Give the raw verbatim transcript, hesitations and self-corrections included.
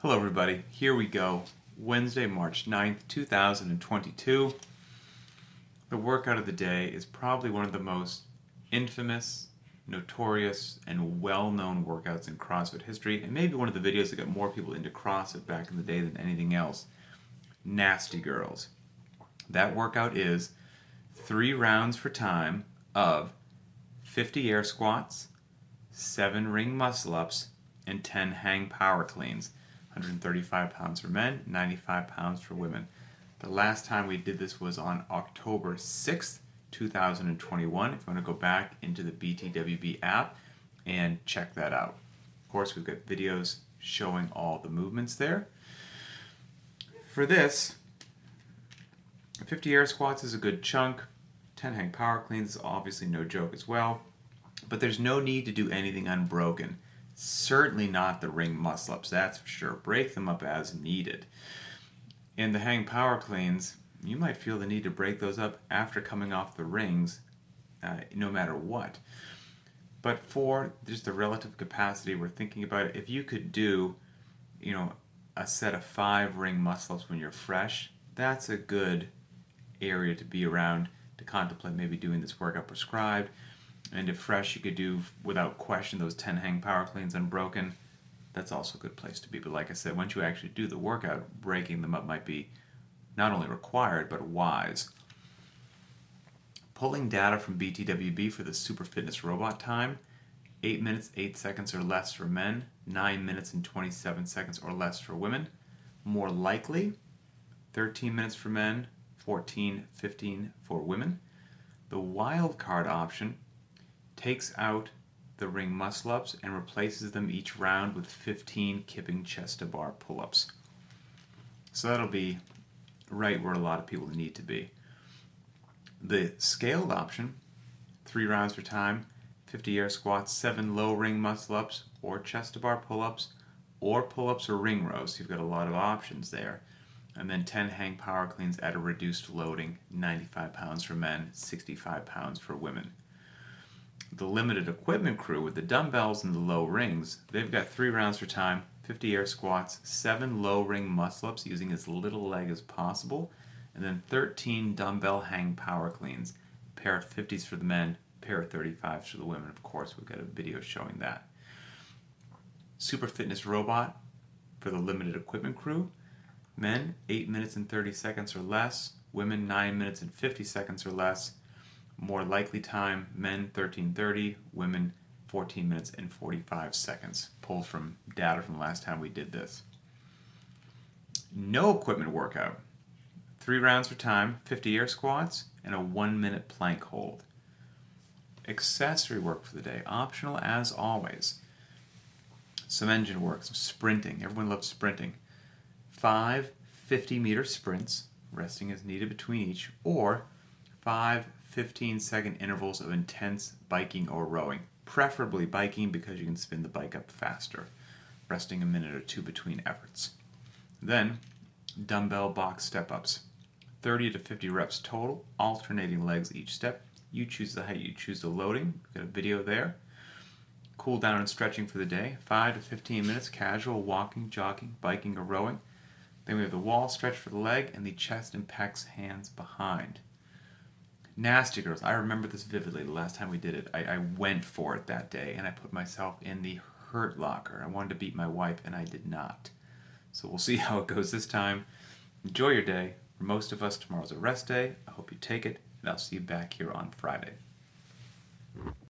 Hello everybody, here we go. Wednesday, March ninth, two thousand twenty-two. The workout of the day is probably one of the most infamous, notorious, and well-known workouts in CrossFit history, and maybe one of the videos that got more people into CrossFit back in the day than anything else. Nasty Girls. That workout is three rounds for time of fifty air squats, seven ring muscle-ups, and ten hang power cleans. one hundred thirty-five pounds for men, ninety-five pounds for women. The last time we did this was on October sixth, two thousand twenty-one. If you want to go back into the B T W B app and check that out. Of course, we've got videos showing all the movements there. For this, fifty air squats is a good chunk. ten hang power cleans is obviously no joke as well. But there's no need to do anything unbroken. Certainly not the ring muscle-ups, that's for sure. Break them up as needed. In the hang power cleans, you might feel the need to break those up after coming off the rings, uh, no matter what. But for just the relative capacity we're thinking about it, if you could do, you know, a set of five ring muscle-ups when you're fresh, that's a good area to be around to contemplate maybe doing this workout prescribed. And if fresh, you could do, without question, those ten hang power cleans unbroken. That's also a good place to be. But like I said, once you actually do the workout, breaking them up might be not only required, but wise. Pulling data from B T W B for the Super Fitness Robot time, eight minutes, eight seconds or less for men, nine minutes and twenty-seven seconds or less for women. More likely, thirteen minutes for men, fourteen, fifteen for women. The wild card option takes out the ring muscle-ups and replaces them each round with fifteen kipping chest-to-bar pull-ups. So that'll be right where a lot of people need to be. The scaled option, three rounds for time, fifty air squats, seven low ring muscle-ups or chest-to-bar pull-ups, or pull-ups or ring rows. So you've got a lot of options there. And then ten hang power cleans at a reduced loading, ninety-five pounds for men, sixty-five pounds for women. The limited equipment crew with the dumbbells and the low rings, they've got three rounds for time, fifty air squats, seven low ring muscle-ups using as little leg as possible, and then thirteen dumbbell hang power cleans. Pair of fifties for the men, pair of thirty-fives for the women. Of course, we've got a video showing that. Super Fitness Robot for the limited equipment crew. Men, eight minutes and thirty seconds or less. Women, nine minutes and fifty seconds or less. More likely time, men thirteen thirty, women fourteen minutes and forty-five seconds. Pulled from data from the last time we did this. No equipment workout. Three rounds for time, fifty air squats, and a one minute plank hold. Accessory work for the day, optional as always. Some engine work, some sprinting. Everyone loves sprinting. Five fifty meter sprints, resting as needed between each, or five fifteen second intervals of intense biking or rowing. Preferably biking because you can spin the bike up faster, resting a minute or two between efforts. Then, dumbbell box step-ups. thirty to fifty reps total, alternating legs each step. You choose the height, you choose the loading. We've got a video there. Cool down and stretching for the day. five to fifteen minutes, casual walking, jogging, biking, or rowing. Then we have the wall stretch for the leg and the chest and pecs hands behind. Nasty Girls. I remember this vividly the last time we did it. I, I went for it that day and I put myself in the hurt locker. I wanted to beat my wife and I did not. So we'll see how it goes this time. Enjoy your day. For most of us, tomorrow's a rest day. I hope you take it, and I'll see you back here on Friday.